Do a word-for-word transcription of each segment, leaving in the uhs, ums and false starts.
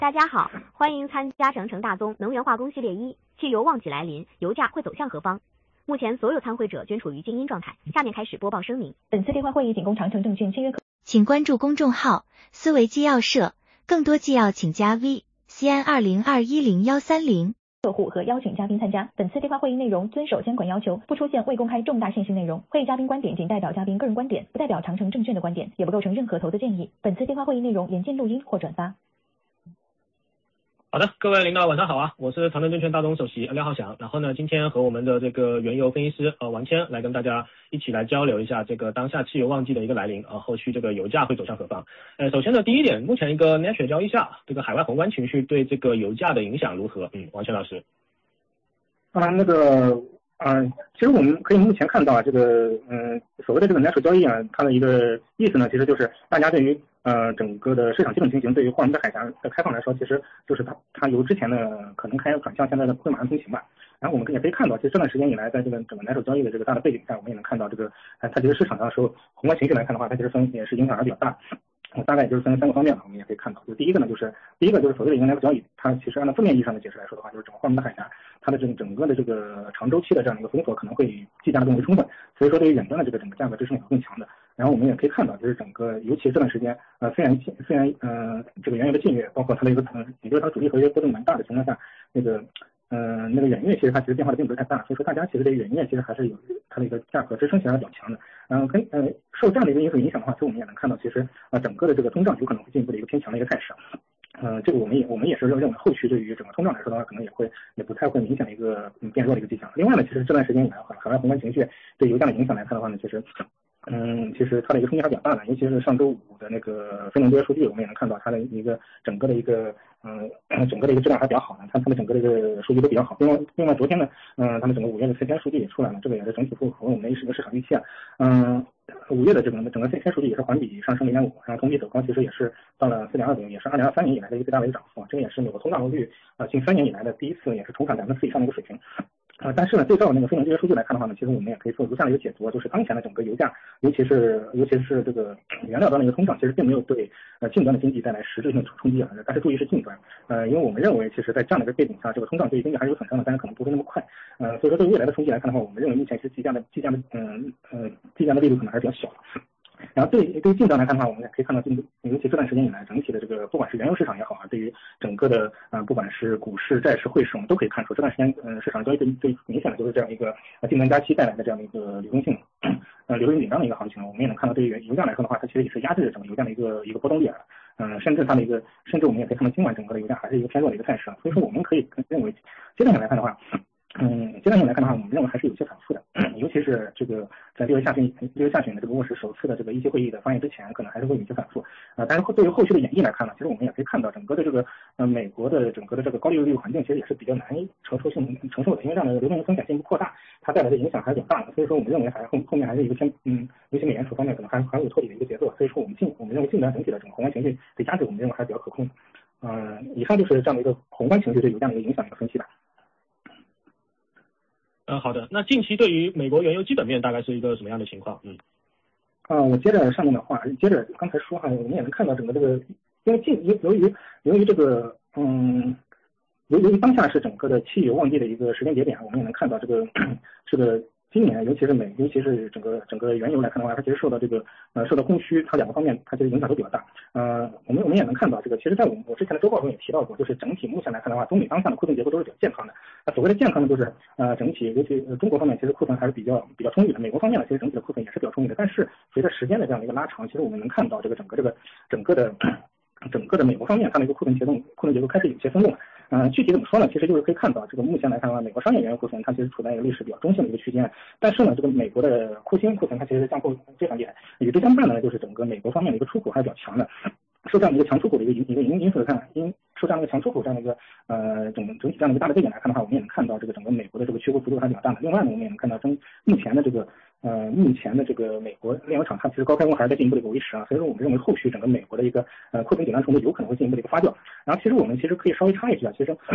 大家好，欢迎参加长城大宗能源化工系列一，汽油旺季来临，油价会走向何方？目前所有参会者均处于静音状态，下面开始播报声明。 本次电话会议仅供长城证券签约客， 请关注公众号思维纪要社，更多纪要请加 V C N 二零二一零幺三零。 客户和邀请嘉宾参加。本次电话会议内容遵守监管要求，不出现未公开重大信息内容。会议嘉宾观点仅代表嘉宾个人观点，不代表长城证券的观点，也不构成任何投资建议。本次电话会议内容严禁录音或转发。 好的，各位领导晚上好啊，我是长城证券大宗首席廖浩翔。然后呢，今天和我们的这个原油分析师呃王谦来跟大家一起来交流一下这个当下汽油旺季的一个来临，呃后续这个油价会走向何方。呃首先呢，第一点，目前一个 N A S 交易下，这个海外宏观情绪对这个油价的影响如何？嗯，王谦老师。 啊，那个啊，其实我们可以目前看到啊，这个嗯、呃、所谓的这个 N A S 交易啊，它的一个意思呢，其实就是大家对于呃，整个的市场基本情形对于霍尔木兹海峡的开放来说，其实就是它它由之前的可能开转向现在的会马上通行吧。然后我们也可以看到，其实这段时间以来，在这个整个奶手交易的这个大的背景下，我们也能看到这个，呃，它其实市场上受宏观情绪来看的话，它其实分也是影响还是比较大。呃，大概也就是分三个方面吧，我们也可以看到，就第一个呢，就是第一个就是所谓的一个奶手交易，它其实按照字面意义上的解释来说的话，就是整个霍尔木兹海峡它的这个整个的这个长周期的这样的一个封锁可能会计价的更为充分，所以说对于远端的这个整个价格支撑也会更强的。然后我们也可以看到，就是整个，尤其这段时间，呃，虽然虽然呃这个原油的近月，包括它的一个呃，也就是它主力合约波动蛮大的情况下，那个呃那个远月其实它其实变化的并不是太大，所以说大家其实对于远月其实还是有它的一个价格支撑性还是比较强的。然后跟呃受这样的一个因素影响的话，其实我们也能看到，其实啊、呃、整个的这个通胀有可能会进一步的一个偏强的一个态势。呃，这个我们也我们也是认为后续对于整个通胀来说的话，可能也会也不太会明显的一个嗯变弱的一个迹象。另外呢，其实这段时间以来的话，海外宏观情绪对油价的影响来看的话呢，其实。嗯，其实它的一个冲击还比较大的，尤其是上周五的那个非农就业数据，我们也能看到它的一个整个的一个嗯、呃、整个的一个质量还比较好的，它它的整个的一个数据都比较好。另外另外昨天呢，嗯、呃，他们整个五月的 C P I 数据也出来了，这个也是整体符合我们的一个市场预期啊。嗯，五月的这个整个 C P I 数据也是环比上升 零点五， 然后同比走高，其实也是到了 四点二 左右，也是二零二三年以来的一个最大的一个涨幅，这个也是美国通胀率呃近三年以来的第一次，也是重返百分之四以上的一个水平。呃，但是呢，对照那个非农就业数据来看的话呢，其实我们也可以做如下的一个解读，就是当前的整个油价，尤其是尤其是这个原料端的一个通胀，其实并没有对呃近端的经济带来实质性的冲击啊，但是注意是近端，呃，因为我们认为其实在这样的一个背景下，这个通胀对于经济还是有损伤的，但是可能不会那么快，呃，所以说对未来的冲击来看的话，我们认为目前其实计价的计价的嗯呃计价的力度可能还是比较小的。然后对对于近端来看的话，我们也可以看到近，尤其这段时间以来，整体的这个不管是原油市场也好啊，对于整个的呃不管是股市、债市、汇市，我们都可以看出这段时间呃市场交易最最明显的就是这样一个呃近端加息带来的这样的一个流动性呃流动性紧张的一个行情。我们也能看到，对于油价来说的话，它其实也是压制着整个油价的一个一个波动力啊，嗯、呃，甚至它的一个甚至我们也可以看到今晚整个的油价还是一个偏弱的一个态势啊。所以说我们可以认为阶段性来看的话。嗯，阶段性来看的话，我们认为还是有些反复的，尤其是这个在六月下旬、六月下旬的这个沃什首次的这个议息会议的发言之前，可能还是会有一些反复。呃，但是对于后续的演绎来看呢，其实我们也可以看到，整个的这个呃美国的整个的这个高利率环境，其实也是比较难以承受性承受的，因为这样的流动性风险进一步扩大，它带来的影响还是比较大的。所以说，我们认为还后后面还是一个偏嗯，尤其美联储方面可能还还会有托底的一个节奏。所以说，我们近我们认为近端整体的整个宏观情绪的压制，我们认为还是比较可控的。嗯、呃，以上就是这样的一个宏观情绪对油价的一个影响的一个分析吧。 呃，好的，那近期对于美国原油基本面大概是一个什么样的情况？嗯， 啊、呃，我接着上面的话，接着刚才说哈，我们也能看到整个这个，因为近由由于由于这个嗯，由由于当下是整个的汽油旺季的一个时间节点，我们也能看到这个这个今年，尤其是美，尤其是整个整个原油来看的话，它其实受到这个呃受到供需，它两个方面它其实影响都比较大。呃，我们我们也能看到这个，其实在我们我之前的周报中也提到过，就是整体目前来看的话，中美当下的库存结构都是比较健康的。那所谓的健康呢，就是呃整体，尤其、呃、中国方面其实库存还是比较比较充裕的，美国方面呢，其实整体的库存也是比较充裕的。但是随着时间的这样的一个拉长，其实我们能看到这个整个这个整个的。整个的美国方面，它的一个库存结构，库存结构开始有些松动了。嗯、呃，具体怎么说呢？其实就是可以看到，这个目前来看的话，美国商业原油库存它其实处在一个历史比较中性的一个区间。但是呢，这个美国的库欣库存它其实降幅非常厉害。与之相伴呢，就是整个美国方面的一个出口还是比较强的。受这样的一个强出口的一个一个因因素来看，因受这样的一个强出口这样的一个呃整整体这样的一个大的背景来看的话，我们也能看到这个整个美国的这个缺货幅度还是比较大的。另外呢，我们也能看到中目前的这个呃目前的这个美国炼油厂它其实高开工还是在进一步的一个维持啊，所以说我们认为后续整个美国的一个呃库存紧张程度有可能会进一步的一个发酵。然后其实我们其实可以稍微插一句啊，其实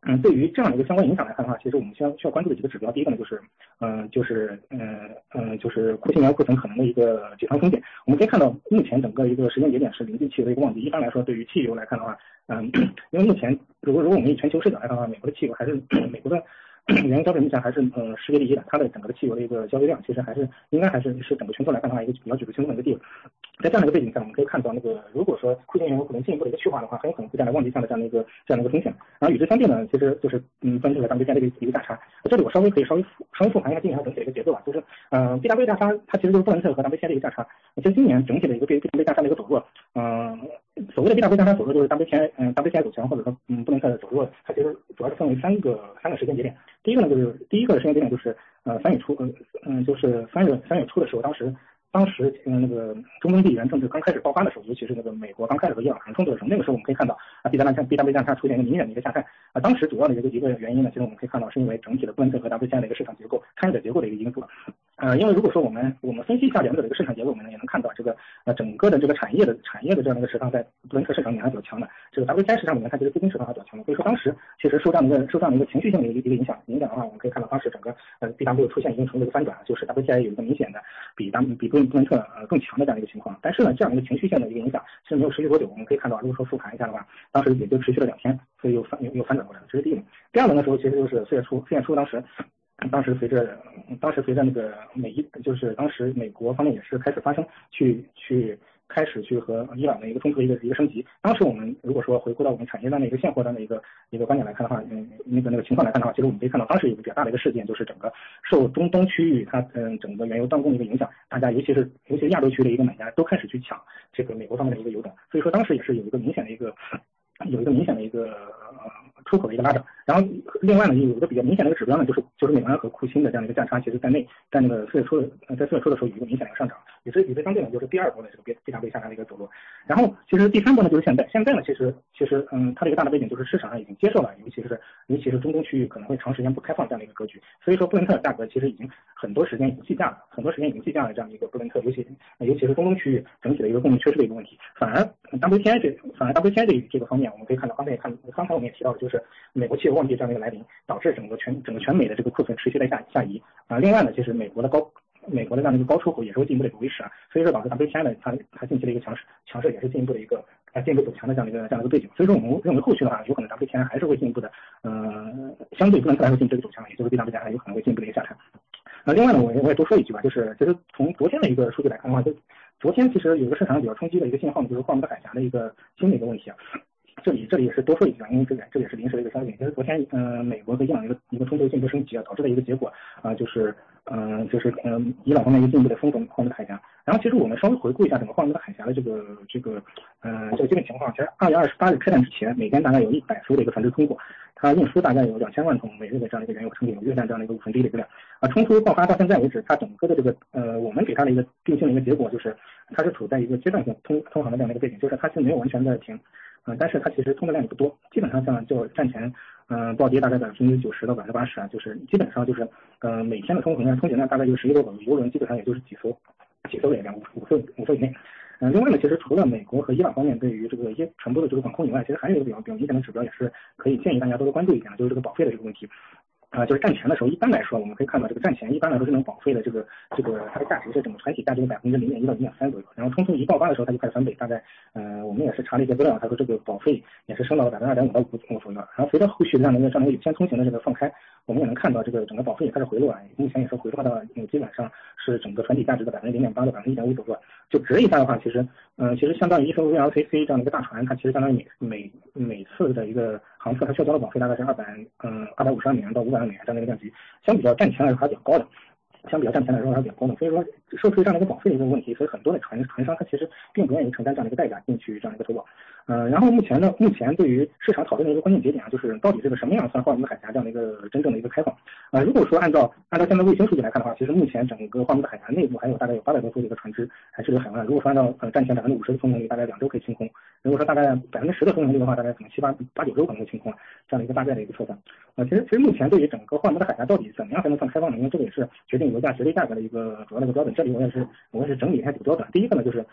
嗯，对于这样的一个相关影响来看的话，其实我们需要需要关注的几个指标，第一个呢就是，嗯、呃，就是嗯嗯、呃，就是库欣原油库存可能的一个解仓风险。我们可以看到，目前整个一个时间节点是临近汽油的一个旺季。一般来说，对于汽油来看的话，嗯，因为目前如果如果我们以全球视角来看的话，美国的汽油还是美国的原油消费目前还是呃世界第一的，它的整个的汽油的一个消费量其实还是应该还是是整个全球来看的话一个比较举足轻重的一个地位。在这样的一个背景下，我们可以看到那个如果说库欣原油可能进一步的一个去化的话，很有可能会带来旺季下的这样的一个这样的一个风险。然后与之相对呢，其实就是嗯分这个 W T I 的一个一个价差。这里我稍微可以稍微稍微复盘一下今年整体的一个节奏吧，就是嗯、呃、B W 价差它其实就是布伦特和 W T I 的一个价差。其实今年整体的一个 B W 价差的一个走弱，嗯、呃，所谓的 B W 价差走弱就是 W T I 嗯 W T I 走强或者说嗯布伦特的走弱，它其实主要是分为三个三个时间节点。第一个呢就是第一个时间节点就是呃三月初嗯嗯就是三月三月初的时候，当时。当时嗯那个中东地缘政治刚开始爆发的时候，尤其是那个美国刚开始和伊朗韩冲突的时候，那个时候我们可以看到啊 B W B W 价差出现一个明显的一个下探啊。当时主要的一个一个原因呢，其实我们可以看到是因为整体的布伦特和 W T I 的一个市场结构参与者结构的一个因素。呃，因为如果说我们我们分析一下两者的一个市场结构，我们也能看到这个呃整个的这个产业的产业的这样的一个市场在布伦特市场里面还比较强的，这个 W T I 市场里面它其实资金市场还比较强的。所以说当时其实受这样的一个受这样的一个情绪性的一个一个影响影响的话，我们可以看到当时整个呃 B W 出现一定程度的翻转，就是 W T I 有一个明显的比 W 比布伦特呃更强的这样一个情况。但是呢，这样一个情绪性的一个影响是没有持续多久。我们可以看到，如果说复盘一下的话，当时也就持续了两天，所以又翻又又翻转过来了，这是第一点。第二轮的时候，其实就是四月初，四月初当时。当时随着，当时随着那个美伊，就是当时美国方面也是开始发生去去开始去和伊朗的一个冲突的一个一个升级。当时我们如果说回顾到我们产业端的一个现货端的一个一个观点来看的话，嗯，那个那个情况来看的话，其实我们可以看到当时有一个比较大的一个事件，就是整个受中东区域它嗯整个原油断供的一个影响，大家尤其是尤其是亚洲区的一个买家都开始去抢这个美国方面的一个油种，所以说当时也是有一个明显的一个有一个明显的一个呃出口的一个拉涨。然后另外呢，有一个比较明显的一个指标呢，就是就是美元和库欣的这样的一个价差，其实在内在那个四月初的呃在四月初的时候有一个明显的一个上涨，也是与之相对呢，就是第二波的这个 B W 下差的一个走弱。然后其实第三波呢就是现在，现在呢其实其实嗯它的一个大的背景就是市场上已经接受了，尤其是尤其是中东区域可能会长时间不开放这样的一个格局，所以说布伦特的价格其实已经很多时间已经计价了，很多时间已经计价了这样的一个布伦特，尤其尤其是中东区域整体的一个供应缺失的一个问题。反而 W T I 这反而 W T I 这这个方面，我们可以看到刚才也看刚才我们也提到的就是美国汽油旺季这样的一个来临，导致整个全整个全美的这个库存持续在下下移啊。另外呢，其实美国的高美国的这样的一个高出口也是会进一步的一个维持啊，所以说导致 W T I 呢它它近期的一个强势强势也是进一步的一个啊进一步走强的这样的一个这样的一个背景。所以说我们认为后续的话，有可能 W T I 还是会进一步的呃相对不能特来说进一步的走强，也就是 B W 价还有可能会进一步的一个下探。呃，另外呢，我我也多说一句吧，就是其实从昨天的一个数据来看的话，就昨天其实有一个市场比较冲击的一个信号呢，就是霍尔木兹海峡的一个新的一个问题啊。这里这里也是多说一句啊，因为这个这也是临时的一个消息。其实昨天呃美国和伊朗一个一个冲突进一步升级啊，导致的一个结果啊、呃、就是嗯、呃、就是嗯、呃、伊朗方面一个进一步的封锁霍尔木兹海峡。然后其实我们稍微回顾一下整个霍尔木兹海峡的这个这个呃这个基本情况，其实二月二十八日开战之前，每天大概有一百艘的一个船只通过，它运输大概有两千万桶每日的这样的一个原油成品，有约占这样的一个五分之一的一个量啊。冲突爆发到现在为止，它整个的这个呃我们给它的一个定性的一个结果就是，它是处在一个阶段性通通航的这样的一个背景，就是它是没有完全的停。嗯、呃，但是它其实通的量也不多，基本上像就战前，嗯、呃，暴跌大概百分之九十到百分之八十啊，就是基本上就是，呃，每天的通衡量、通检量大概就是十一多个，油轮基本上也就是几艘，几艘的量，五五艘五艘以内。嗯、呃，另外呢，其实除了美国和伊朗方面对于这个一些船舶的这个管控以外，其实还有一个比较比较明显的指标，也是可以建议大家多多关注一点的，就是这个保费的这个问题。啊、呃，就是战前的时候，一般来说，我们可以看到这个战前一般来说是能保费的这个这个它的价值是整个船体价值的百分之零点一到零点三左右。然后冲突一爆发的时候，它就开始翻倍，大概呃我们也是查了一些资料，他说这个保费也是升到了百分之二点五到五左右。然后随着后续这样的一个这样的一个有限通行的这个放开，我们也能看到这个整个保费也开始回落啊，目前也是回落到嗯基本上是整个船体价值的百分之零点八到百分之一点五左右。就折一下的话，其实嗯、呃、其实相当于一艘 V L C C 这样的一个大船，它其实相当于每每每次的一个航次它需要交的保费大概是二百嗯二百五十万美元到五百万美元这样的一个量级。相比较战前来说还是比较高的，相比较战前来说还是比较高的，所以说受出这样的一个保费的一个问题，所以很多的船船商他其实并不愿意承担这样的一个代价进去这样的一个投保。呃，然后目前呢，目前对于市场讨论的一个关键节点啊，就是到底这个什么样算霍尔木兹海峡这样的一个真正的一个开放。呃，如果说按照按照现在卫星数据来看的话，其实目前整个霍尔木兹海峡内部还有大概有八百多艘的一个船只还滞留海湾。如果说按照呃战前百分之五十的通行率，大概两周可以清空；如果说大概百分之十的通行率的话，大概可能七八八九周可能会清空这样的一个大概的一个测算。呃，其实其实目前对于整个霍尔木兹海峡到底怎么样才能算开放呢？因为这个也是决定油价绝对价格的一个主要的一个标准。这里我也是我也是整理一下几个标准。第一个呢就是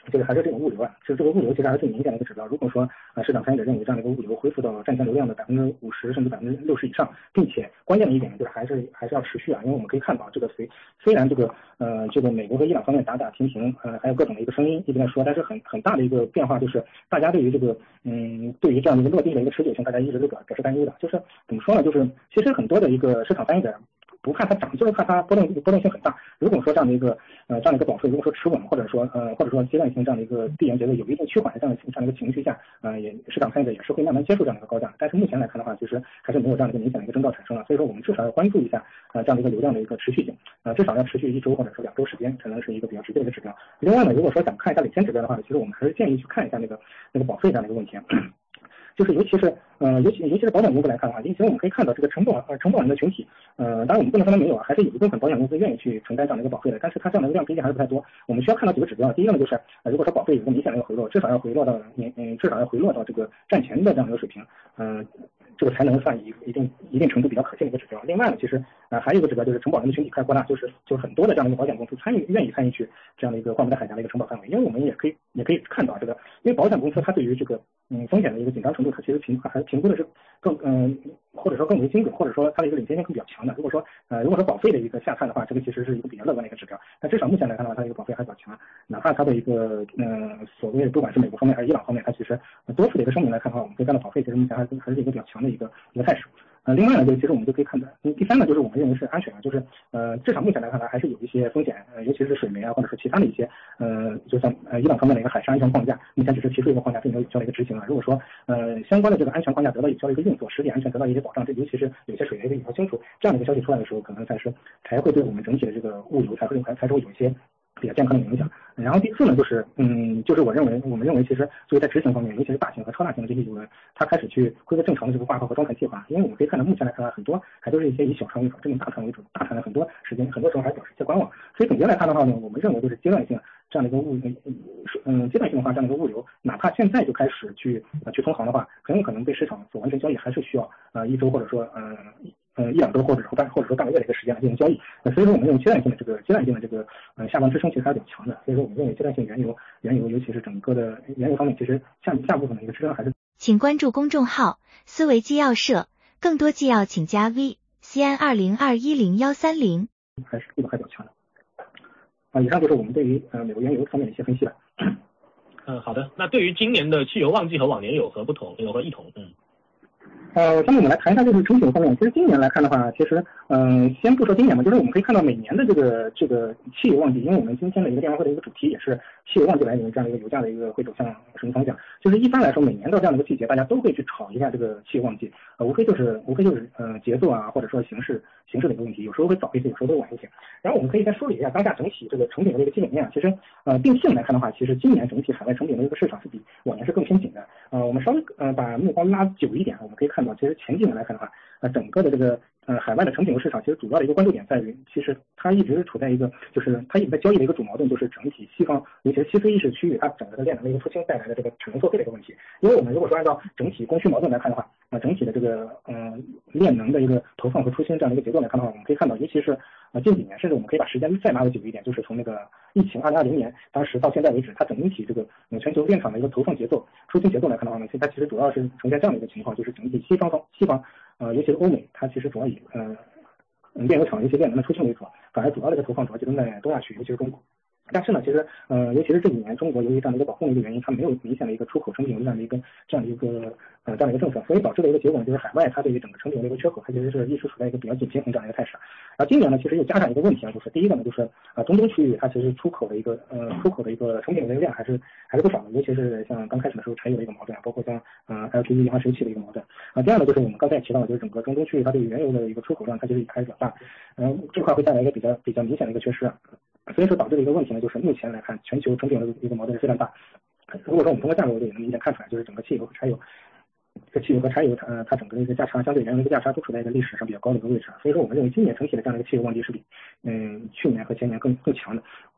就是还是这种物流啊，就是这个物流其实还是最明显的一个指标。如果说啊市场参与者认为这样的一个物流恢复到战前流量的百分之五十甚至百分之六十以上，并且关键的一点就是还是还是要持续啊，因为我们可以看到这个虽虽然这个呃这个美国和伊朗方面打打停停，呃还有各种的一个声音一直在说，但是很很大的一个变化就是大家对于这个嗯对于这样的一个落地的一个持久性，大家一直都表表示担忧的。就是怎么说呢？就是其实很多的一个市场参与者不怕它涨，就是怕它波动波动性很大。如果说这样的一个呃这样的一个保税如果说持稳，或者说呃或者说阶段性这样的一个地缘节奏有一定趋缓的这样的这样的一个情绪下，呃也市场参与者也是会慢慢接受这样的一个高价。但是目前来看的话，其实还是没有这样的一个明显的一个征兆产生了。所以说我们至少要关注一下呃这样的一个流量的一个持续性，呃至少要持续一周或者说两周时间，才能是一个比较直接的一个指标。另外呢，如果说想看一下领先指标的话，其实我们还是建议去看一下那个那个保税这样的一个问题。就是尤其是呃尤其尤其是保险公司来看的话，其实我们可以看到这个承保呃承保人的群体，呃当然我们不能说它没有啊，还是有一部分保险公司愿意去承担这样的一个保费的，但是它这样的一个量毕竟还是不太多。我们需要看到几个指标，第一个呢就是呃如果说保费有一个明显的一个回落，至少要回落到年嗯至少要回落到这个战前的这样的一个水平，嗯、呃。这个才能算一一定一定程度比较可信的一个指标。另外呢，其实呃还有一个指标就是承保人的群体开始扩大，就是就是很多的这样的一个保险公司参与愿意参与去这样的一个换不带海峡的一个承保范围。因为我们也可以也可以看到这个，因为保险公司它对于这个嗯风险的一个紧张程度，它其实评还评估的是更嗯、呃、或者说更为精准，或者说它的一个领先性更比较强的。如果说呃如果说保费的一个下探的话，这个其实是一个比较乐观的一个指标。但至少目前来看的话，它的一个保费还比较强，哪怕它的一个呃所谓不管是美国方面还是伊朗方面，它其实多次的一个声明来看的话，我们可以看到保费其实目前还是还是一个比较强的一个一个态势。呃，另外呢，就其实我们就可以看到，嗯，第三呢，就是我们认为是安全啊，就是呃，至少目前来看呢，还是有一些风险，呃，尤其是水媒啊，或者是其他的一些，呃，就像呃伊朗方面的一个海事安全框架，目前只是提出一个框架，并没有有效的一个执行啊。如果说呃相关的这个安全框架得到有效的一个运作，实体安全得到一些保障，这尤其是有些水媒的以后清楚，这样的一个消息出来的时候，可能才是才会对我们整体的这个物流才会才才是会有一些比较健康的影响。然后第四呢，就是嗯，就是我认为我们认为其实就是在执行方面，尤其是大型和超大型的这些游轮，它开始去恢复正常的这个挂靠和装船计划。因为我们可以看到目前来看，很多还都是一些以小船为主，这种大船为主，大船的很多时间很多时候还表示一些观望。所以总结来看的话呢，我们认为就是阶段性这样的一个物嗯阶段性的话，这样的一个物流，哪怕现在就开始去呃去通航的话，很有可能被市场所完成交易还是需要呃一周或者说呃。呃，一两周或者说半或者说半个月的一个时间来进行交易，呃，所以说我们认为阶段性的这个阶段性的这个呃下方支撑其实还是比较强的，所以说我们认为阶段性原油原油尤其是整个的原油方面，其实下下部分的一个支撑还是。 请关注公众号思维纪要社，更多纪要请加 V C N 二零二一零幺三零， 还是力度还比较强的。啊，以上就是我们对于呃美国原油方面的一些分析了。 嗯，好的。那对于今年的汽油旺季和往年有何不同？有何异同？嗯。 呃，下面我们来谈一下就是成品方面。其实今年来看的话，其实嗯、呃，先不说今年嘛，就是我们可以看到每年的这个这个汽油旺季，因为我们今天的一个电话会的一个主题也是汽油旺季来临，这样的一个油价的一个会走向什么方向。就是一般来说，每年到这样的一个季节，大家都会去炒一下这个汽油旺季，呃，无非就是无非就是呃节奏啊，或者说形式形式的一个问题，有时候会早一些，有时候会晚一些。然后我们可以再梳理一下当下整体这个成品的一个基本面。其实呃定性来看的话，其实今年整体海外成品的一个市场是比往年是更偏紧的。呃，我们稍微呃把目光拉久一点，我们可以看到，其实前几年来看的话，呃，整个的这个呃海外的成品油市场，其实主要的一个关注点在于，其实它一直是处在一个，就是它一直在交易的一个主矛盾，就是整体西方，尤其是西非意识区域，它整个的炼能的一个复兴带来的这个产能错配的一个问题。因为我们如果说按照整体供需矛盾来看的话，呃，整体的这个呃炼能的一个投放和出新这样的一个节奏来看的话，我们可以看到，尤其是呃近几年，甚至我们可以把时间再拉的久一点，就是从那个疫情二零二零年当时到现在为止，它整体这个呃全球炼厂的一个投放节奏、出新节奏来看的话呢，它其实主要是呈现这样的一个情况，就是整体西方方西方呃，尤其是欧美，它其实主要以呃炼油厂一些炼能的出新为主，反而主要的一个投放主要集中在东亚区，尤其是中国。但是呢，其实呃，尤其是这几年，中国由于这样的一个保供的一个原因，它没有明显的一个出口成品油这样的一个这样的一个呃这样的一个政策，所以导致的一个结果呢，就是海外它对于整个成品油的一个缺口，它其实是一直处在一个比较紧平衡这样的一个态势。然后今年呢，其实又加上一个问题啊，就是第一个呢，就是呃中东区域它其实出口的一个呃出口的一个成品油的量还是还是不少的，尤其是像刚开始的时候柴油的一个矛盾啊，包括像呃 L P G 液化石油气的一个矛盾啊。第二呢，就是我们刚才也提到的，就是整个中东区域它对于原油的一个出口量，它其实也开始比较大，然后这块会带来一个比较比较明显的一个缺失啊。所以说导致的一个问题呢，就是目前来看，全球成品油的一个矛盾是非常大。如果说我们通过价格也能明显看出来，就是整个汽油和柴油，这汽油和柴油它呃它整个的一个价差，相对原油的一个价差都处在一个历史上比较高的一个位置。所以说我们认为今年整体的这样的一个汽油旺季是比嗯去年和前年更更强的。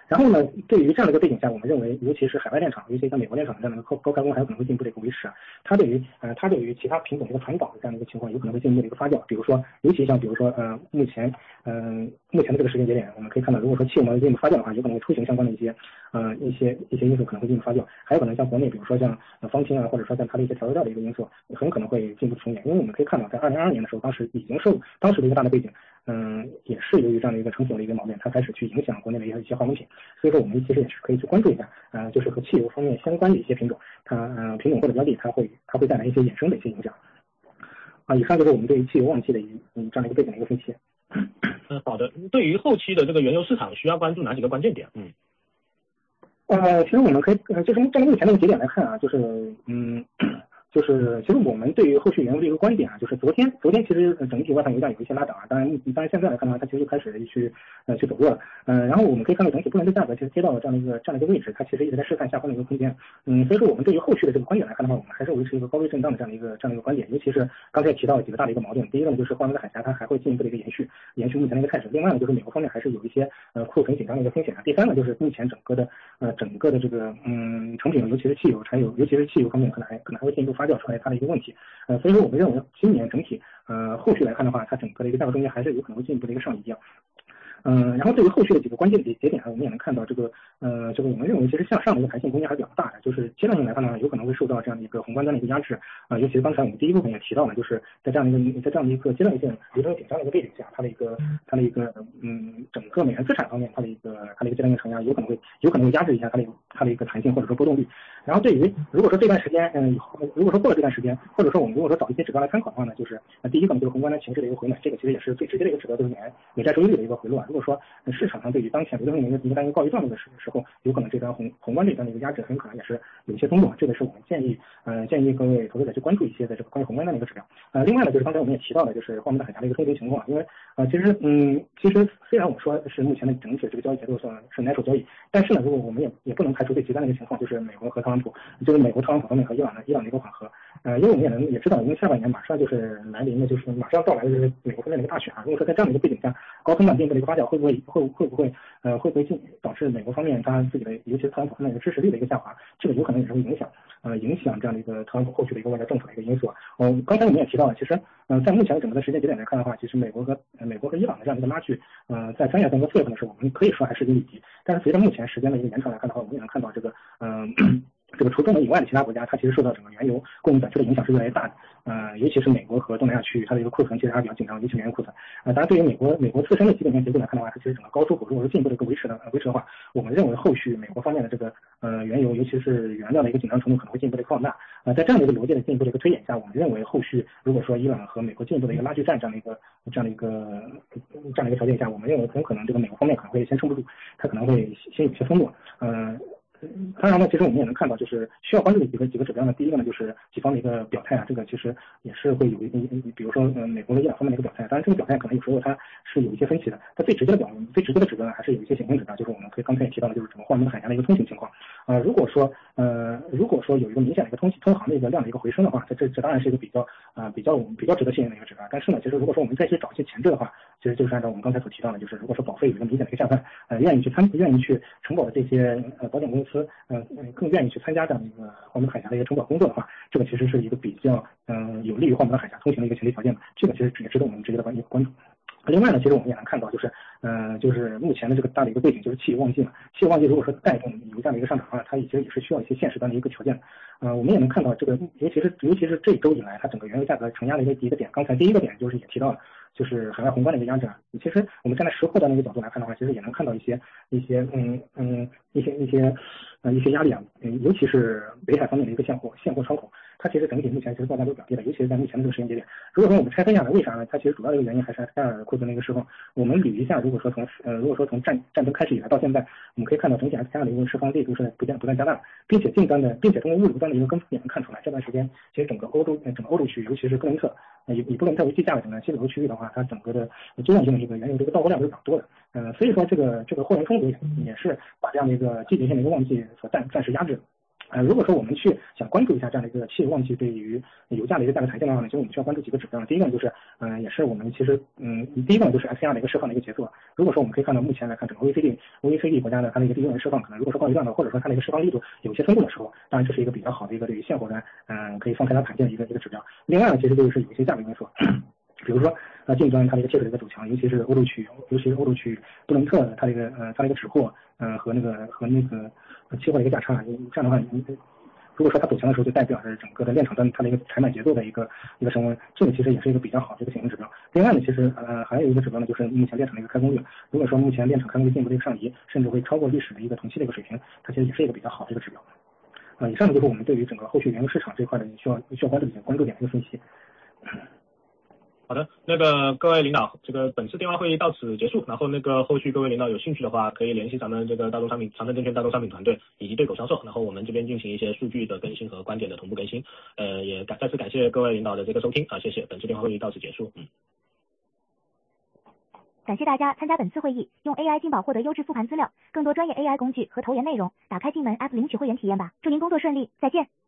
然后呢，对于这样的一个背景下，我们认为，尤其是海外炼厂，尤其像美国炼厂这样的高高开工还有可能会进一步的一个维持啊，它对于呃它对于其他品种的一个传导的这样的一个情况，有可能会进一步的一个发酵。比如说，尤其像比如说呃目前嗯、呃、目前的这个时间节点，我们可以看到，如果说汽油膜进一步发酵的话，有可能会出行相关的一些呃一些一些因素可能会进一步发酵，还有可能像国内，比如说像呃方烃啊，或者说像它的一些调味料的一个因素，很可能会进一步重演。因为我们可以看到，在二零二二年的时候，当时已经受当时的一个大的背景。嗯，也是由于这样的一个成品的一个锚点，它开始去影响国内的一些一些化工品，所以说我们其实也是可以去关注一下，呃，就是和汽油方面相关的一些品种，它呃品种或者标的，它会它会带来一些衍生的一些影响。啊，以上就是我们对于汽油旺季的一嗯这样的一个背景的一个分析。 嗯，好的。对于后期的这个原油市场，需要关注哪几个关键点？嗯。 呃，其实我们可以，呃，就是站在目前的一个节点来看啊，就是嗯。就是其实我们对于后续原油的一个观点啊，就是昨天昨天其实整体外盘油价有一些拉涨啊，当然当然现在来看的话，它其实就开始去呃去走弱了，嗯、呃，然后我们可以看到整体布伦特价格其实接到了这样的一个这样的一个位置，它其实一直在试探下方的一个空间，嗯，所以说我们对于后续的这个观点来看的话，我们还是维持一个高位震荡的这样的一个这样的一个观点，尤其是刚才提到了几个大的一个锚点，第一个呢就是霍尔木兹海峡它还会进一步的一个延续延续目前的一个态势，另外呢就是美国方面还是有一些呃库存紧张的一个风险啊，第三呢就是目前整个的呃整个的这个嗯成品，尤其是汽油柴油，尤其是汽油方面可能还可能还会进一步发酵出来它的一个问题。呃，所以说我们认为今年整体呃后续来看的话，它整个的一个价格中间还是有可能会进一步的一个上移啊。嗯、呃，然后对于后续的几个关键的节点啊，我们也能看到这个呃，这个我们认为其实向上的一个弹性空间还是比较大的，就是阶段性来看呢，有可能会受到这样的一个宏观端的一个压制啊、呃，尤其是刚才我们第一部分也提到了，就是在这样的一个在这样的一个阶段性流动紧张的一个背景下，它的一个它的一个嗯整个美元资产方面它的一个它的一个阶段性承压，有可能会有可能会压制一下它的它的一个弹性或者说波动率。然后对于如果说这段时间嗯、呃，如果说过了这段时间，或者说我们如果说找一些指标来参考的话呢，就是呃第一个呢就是宏观的情绪的一个回暖，这个其实也是最直接的一个指标，就是美美债收益率的一个回落啊。如果说市场上对于当前流动性的一个一个单一告一状态的时时候，有可能这张宏宏观这边的一个压制很可能也是有一些松动，这个是我们建议呃建议各位投资者去关注一些的这个关于宏观的一个指标。呃，另外呢就是刚才我们也提到的，就是霍尔木兹海峡的一个通行情况，因为呃其实嗯其实虽然我说是目前的整体这个交易结构算是奶手交易，但是呢如果我们也也不能排除最极端的一个情况，就是美国和特朗普，就是美国特朗普方面和伊朗的伊朗的一个缓和。呃，因为我们也能也知道，因为下半年马上就是来临的，就是马上到来的就是美国方面的一个大选啊。如果说在这样的一个背景下，高通胀进一步的一个发酵，会不会会会不会呃会不会进导致美国方面它自己的，尤其是特朗普方面的支持率的一个下滑？这个有可能也是会影响呃影响这样的一个特朗普后续的一个外交政策的一个因素啊。嗯、呃，刚才我们也提到了，其实呃在目前整个的时间节点来看的话，其实美国和、呃、美国和伊朗的这样的一个拉锯，呃在三月份和四月份的时候，我们可以说还是有理敌。但是随着目前时间的一个延长来看的话，我们也能看到这个嗯。呃这个除中美以外的其他国家，它其实受到整个原油供应短缺的影响是越来越大的。呃，尤其是美国和东南亚区域，它的一个库存其实还是比较紧张，尤其是原油库存。呃，当然对于美国美国自身的基本面结构来看的话，它其实整个高出口如果是进一步的一个维持的、呃、维持的话，我们认为后续美国方面的这个呃原油，尤其是原料的一个紧张程度可能会进一步的放大。呃，在这样的一个逻辑的进一步的一个推演下，我们认为后续如果说伊朗和美国进一步的一个拉锯战这样的一个这样的一个这样的一个条件下，我们认为很可能这个美国方面可能会先撑不住，它可能会先有些松动。呃。当然呢，其实我们也能看到，就是需要关注的几个几个指标呢。第一个呢，就是几方的一个表态啊，这个其实也是会有一一，比如说呃美国和伊朗方面的一个表态。当然，这个表态可能有时候它是有一些分歧的。它最直接的表最直接的指标呢，还是有一些显性指标，就是我们可以刚才也提到的，就是整个霍尔木兹海峡的一个通行情况。呃，如果说呃如果说有一个明显的一个通通航的一个量的一个回升的话，这这这当然是一个比较啊、呃、比较比较值得信任的一个指标。但是呢，其实如果说我们再去找一些前置的话，其实就是按照我们刚才所提到的，就是如果说保费有一个明显的一个下探，呃，愿意去参愿意去承保的这些呃保险公司，呃。更愿意去参加这样的一个霍尔木兹海峡的一个承保工作的话，这个其实是一个比较嗯、呃、有利于霍尔木兹海峡通行的一个前提条件的，这个其实也值得我们直接的关一个关注。另外呢，其实我们也能看到，就是呃，就是目前的这个大的一个背景就是汽油旺季嘛，汽油旺季如果说带动油价的一个上涨的话，它其实也是需要一些现实端的一个条件。呃，我们也能看到这个，尤其是尤其是这一周以来，它整个原油价格承压的一个第一个点，刚才第一个点就是也提到了。就是海外宏观的一个压制啊，其实我们站在实货的那个角度来看的话，其实也能看到一些一些嗯嗯一些一些呃一些压力啊，嗯，尤其是北海方面的一个现货现货窗口，它其实整体目前其实报价都比较低的，尤其是在目前的这个时间节点。如果说我们拆分下来，为啥呢？它其实主要的一个原因还是埃尔库存的一个释放。我们捋一下，如果说从呃如果说从战战争开始以来到现在，我们可以看到整体 S P R 的一个释放力度是不断不断加大，并且近端的，并且通过物流端的一个跟踪也能看出来，这段时间其实整个欧洲整个欧洲区，尤其是布伦特，呃以以布伦特为计价的整个西北欧区域的话，它整个的阶段性的这个原油这个到货量是比较多的，呃，所以说这个这个货源充足也也是把这样的一个季节性的一个旺季所暂暂时压制。 呃，如果说我们去想关注一下这样的一个汽油旺季对于油价的一个价格弹性的话呢，其实我们需要关注几个指标。第一个呢就是，嗯、呃，也是我们其实，嗯，第一个呢就是 S C R 的一个释放的一个节奏。如果说我们可以看到目前来看整个 O E C D、O E C D 国家的它的一个利润释放，可能如果说高于量的，或者说它的一个释放力度有些松动的时候，当然这是一个比较好的一个对于现货端，嗯、呃，可以放开它盘件的一个一个指标。另外呢，其实就是有一些价格因素。比如说，呃，近端它的一个借水的一个走强，尤其是欧洲区，尤其是欧洲区布伦特它的一个呃它的一个指货，呃和那个和那个期货的一个价差，这样的话，你如果说它走强的时候，就代表着整个的炼厂端它的一个采买节奏的一个一个升温，这个其实也是一个比较好的一个显性指标。另外呢，其实呃还有一个指标呢，就是目前炼厂的一个开工率。如果说目前炼厂开工率进一步的一个上移，甚至会超过历史的一个同期的一个水平，它其实也是一个比较好的一个指标。呃，以上呢就是我们对于整个后续原油市场这块的需要需要关注的关注点的一个分析。 好的，那个各位领导，这个本次电话会议到此结束。然后那个后续各位领导有兴趣的话，可以联系咱们这个大宗商品长城证券大宗商品团队以及对口销售，然后我们这边进行一些数据的更新和观点的同步更新。呃，也感再次感谢各位领导的这个收听啊，谢谢。本次电话会议到此结束。嗯。 感谢大家参加本次会议，用 A I 金宝获得优质复盘资料，更多专业 A I 工具和投研内容，打开进门 App 领取会员体验吧。祝您工作顺利，再见。